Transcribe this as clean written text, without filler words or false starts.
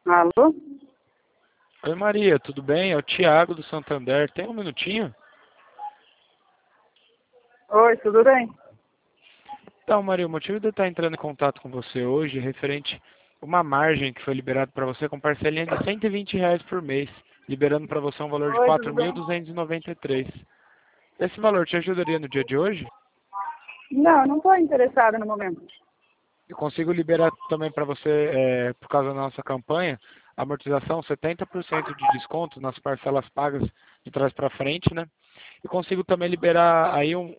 Alô? Oi Maria, tudo bem? É o Thiago do Santander. Tem um minutinho? Oi, tudo bem? Então, Maria, o motivo de eu estar entrando em contato com você hoje é referente a uma margem que foi liberada para você com parcelinha de R$ 120 por mês, liberando para você um valor de Oi, tudo bem? 4.293. Esse valor te ajudaria no dia de hoje? Não, não estou interessada no momento. Eu consigo liberar também para você, por causa da nossa campanha, amortização 70% de desconto nas parcelas pagas de trás para frente, né? E consigo também liberar aí